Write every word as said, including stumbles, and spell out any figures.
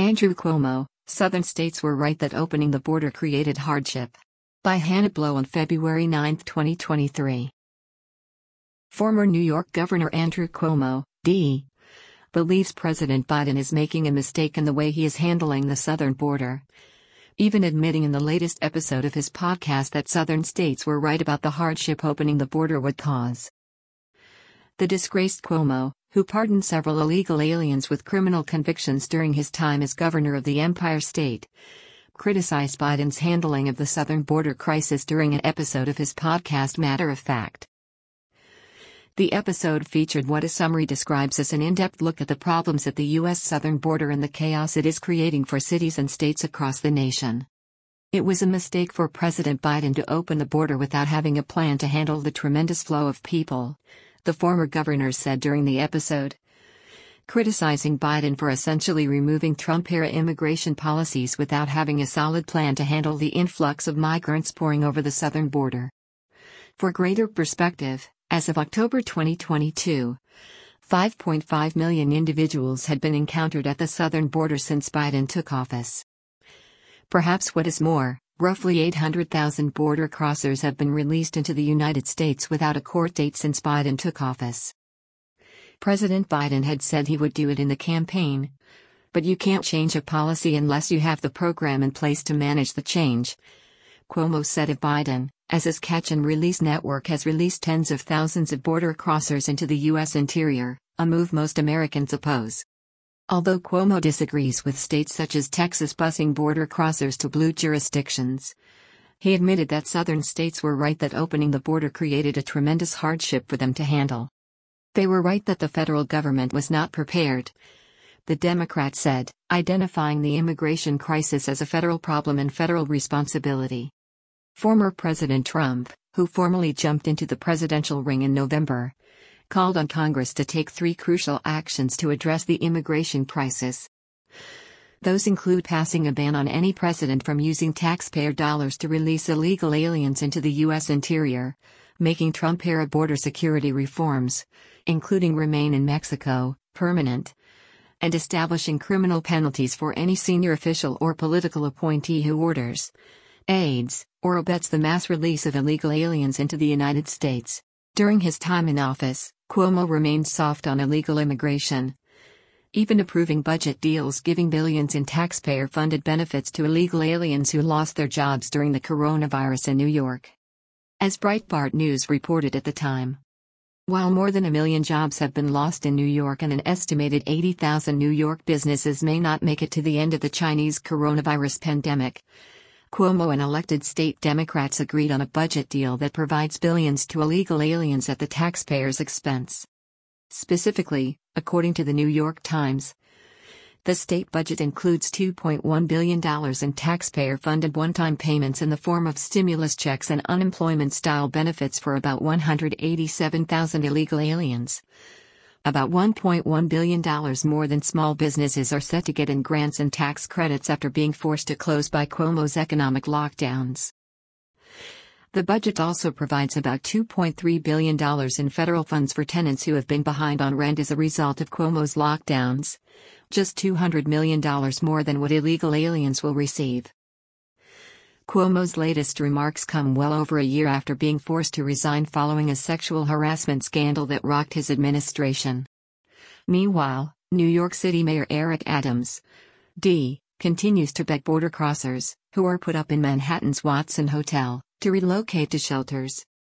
Andrew Cuomo, Southern states were right that opening the border created hardship. By Hannah Blow on February ninth, twenty twenty-three. Former New York Governor Andrew Cuomo, D. believes President Biden is making a mistake in the way he is handling the southern border, even admitting in the latest episode of his podcast that southern states were right about the hardship opening the border would cause. The disgraced Cuomo, who pardoned several illegal aliens with criminal convictions during his time as governor of the Empire State, criticized Biden's handling of the southern border crisis during an episode of his podcast Matter of Fact. The episode featured what a summary describes as an in-depth look at the problems at the U S southern border and the chaos it is creating for cities and states across the nation. It was a mistake for President Biden to open the border without having a plan to handle the tremendous flow of people, the former governor said during the episode, criticizing Biden for essentially removing Trump-era immigration policies without having a solid plan to handle the influx of migrants pouring over the southern border. For greater perspective, as of October twenty twenty-two, five point five million individuals had been encountered at the southern border since Biden took office. Perhaps what is more, roughly eight hundred thousand border crossers have been released into the United States without a court date since Biden took office. President Biden had said he would do it in the campaign. But you can't change a policy unless you have the program in place to manage the change, Cuomo said of Biden, as his catch and release network has released tens of thousands of border crossers into the U S interior, a move most Americans oppose. Although Cuomo disagrees with states such as Texas busing border crossers to blue jurisdictions, he admitted that southern states were right that opening the border created a tremendous hardship for them to handle. They were right that the federal government was not prepared, the Democrat said, identifying the immigration crisis as a federal problem and federal responsibility. Former President Trump, who formally jumped into the presidential ring in November, called on Congress to take three crucial actions to address the immigration crisis. Those include passing a ban on any president from using taxpayer dollars to release illegal aliens into the U S interior, making Trump-era border security reforms, including Remain in Mexico, permanent, and establishing criminal penalties for any senior official or political appointee who orders, aids, or abets the mass release of illegal aliens into the United States. During his time in office, Cuomo remained soft on illegal immigration, even approving budget deals giving billions in taxpayer-funded benefits to illegal aliens who lost their jobs during the coronavirus in New York. As Breitbart News reported at the time, while more than a million jobs have been lost in New York and an estimated eighty thousand New York businesses may not make it to the end of the Chinese coronavirus pandemic, Cuomo and elected state Democrats agreed on a budget deal that provides billions to illegal aliens at the taxpayers' expense. Specifically, according to the New York Times, the state budget includes two point one billion dollars in taxpayer-funded one-time payments in the form of stimulus checks and unemployment-style benefits for about one hundred eighty-seven thousand illegal aliens. About one point one billion dollars more than small businesses are set to get in grants and tax credits after being forced to close by Cuomo's economic lockdowns. The budget also provides about two point three billion dollars in federal funds for tenants who have been behind on rent as a result of Cuomo's lockdowns, just two hundred million dollars more than what illegal aliens will receive. Cuomo's latest remarks come well over a year after being forced to resign following a sexual harassment scandal that rocked his administration. Meanwhile, New York City Mayor Eric Adams, D., continues to beg border crossers, who are put up in Manhattan's Watson Hotel, to relocate to shelters.